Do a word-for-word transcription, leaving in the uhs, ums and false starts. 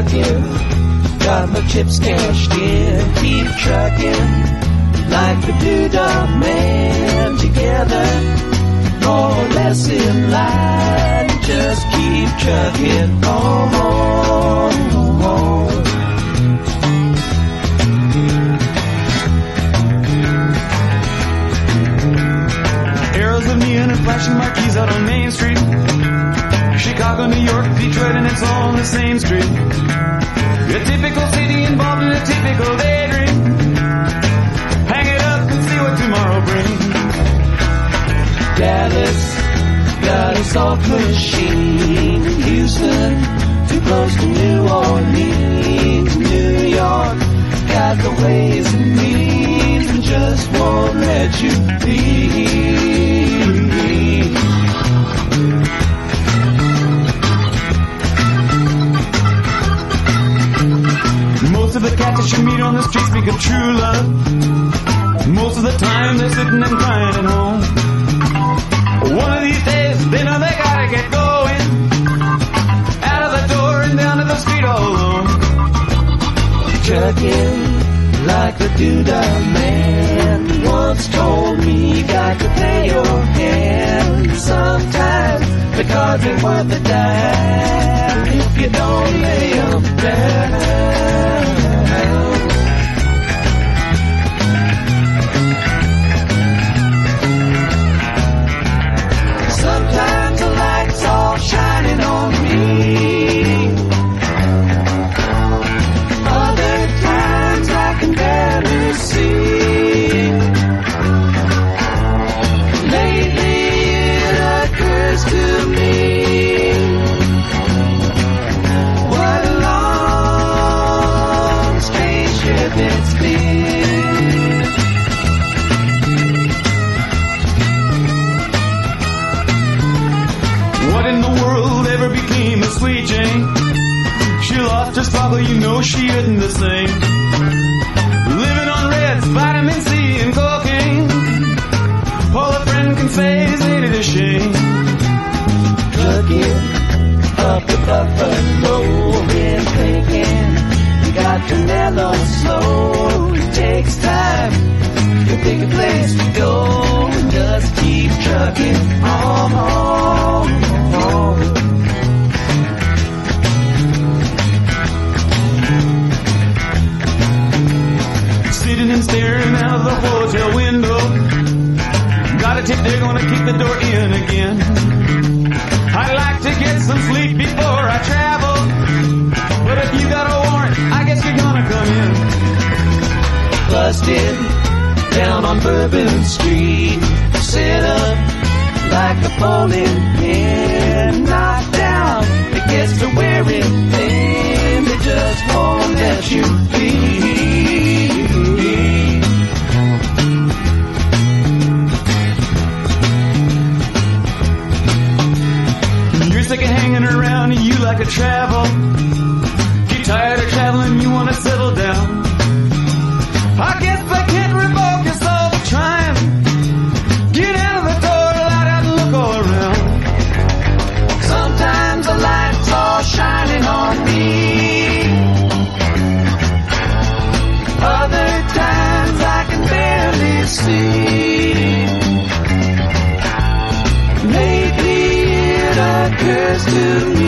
trucking, got my chips cashed in. Keep trucking like the Doodah Man. Together, more or less in line. Just keep trucking on, on, on. Arrows of neon and flashing marquees out on Main Street. Chicago, New York, Detroit, and it's all on the same street. A typical city involved in a typical daydream. Hang it up and see what tomorrow brings. Dallas got a soft machine. Houston, too close to New Orleans. New York got the ways and means and just won't let you be. Most of the cats that you meet on the street speak of true love. Most of the time they're sitting and crying at home. One of these days they know they gotta get going. Out of the door and down to the street all alone. Trucking like the Doodah Man once told me, you got to pay your hand. Sometimes the cards ain't worth a dime if you don't lay them down. Sometimes the light's all shining on me. Other times I can barely see. Lately it occurs to me, what a long, strange trip it's been. What in the world ever became of Sweet Jane? She lost her sparkle, you know she isn't the same. Living on Reds, vitamin C and cocaine. All a friend can say is ain't it a shame. Trucking up the Buffalo, been thinking you got to mellow slow. It takes time to pick a place to go and just keep trucking on, on, on. Sitting and staring out of the hotel window. Got a tip they're gonna keep the door in again. I'd like to get some sleep before I travel, but if you got a warrant, I guess you're gonna come in. Busted down on Bourbon Street, set up like a bowling pin. Knocked down, it gets to wearing thin. They just won't let you be. You're sick of hanging around and you like to travel. You're tired of traveling, you wanna settle down. I guess I can't revoke us all the trying. Get out of the door, light out and look all around. Sometimes the light's all shining on me. Other times I can barely see. Lately it occurs to me,